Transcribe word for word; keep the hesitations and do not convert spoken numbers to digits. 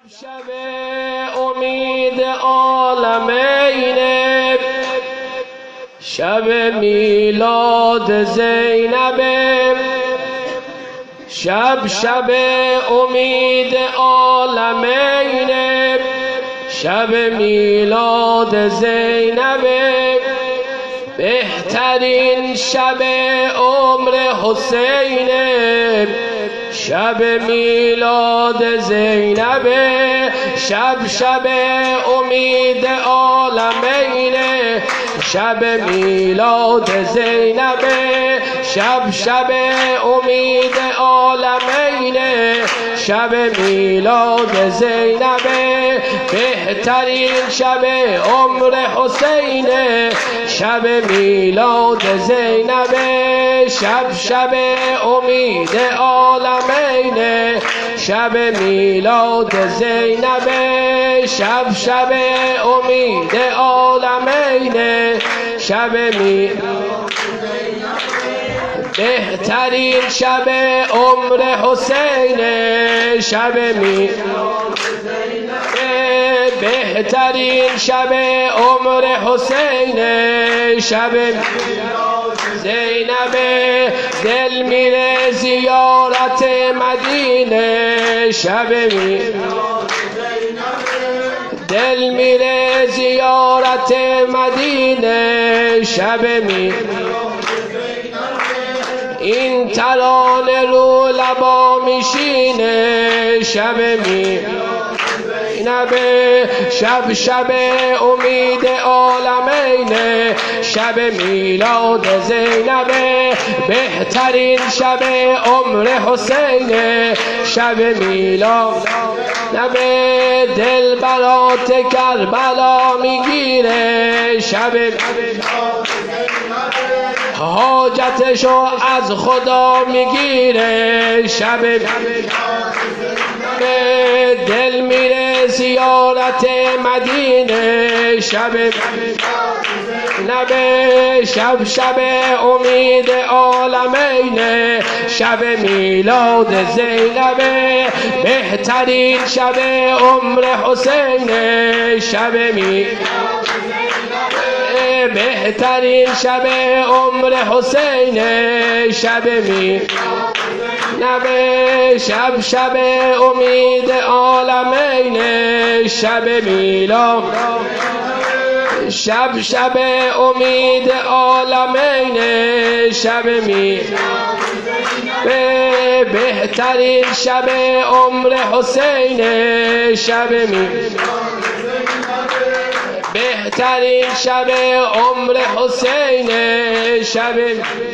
شب امید عالمین، شب میلاد زینب، شب شب امید عالمین، شب میلاد زینب، بهترین شب عمر حسین، شب میلاد زینب، شب شب امید عالمین، شب میلاد زینب، شب شب امید عالمین، شب میلاد زینب، بهترین شب عمر حسین، شب میلاد زینب، شب شب امید عالمین، شب میلاد زینب، شب شب امید عالمین، شب میلاد بهترین شب عمر حسین، شب میلاد بهترین شب عمر حسین، شب زینب، دل میره زیارت مدینه، شب میلاد دل میره زیارت مدینه، شب میلاد این ترانه رو لبا میشینه، شب میلاد شب شب امید عالمین، شب میلاد زینب، بهترین شب عمر حسین، شب میلاد نب دل برات کربلا میگیره، شب حاجتشو از خدا میگیره، شب دل میره زیارت مدینه، شب نبه شب شب امید عالمین، شب میلاد زینب، بهترین شب عمر حسین، شب میلاد بهترین شب عمر حسین، شب میلاد نبه شب شب امید عالمین، شب میلاد شب شب امید عالمین، شب میلاد بهترین شب عمر حسین، شب میلاد بهترین شب عمر حسین، شب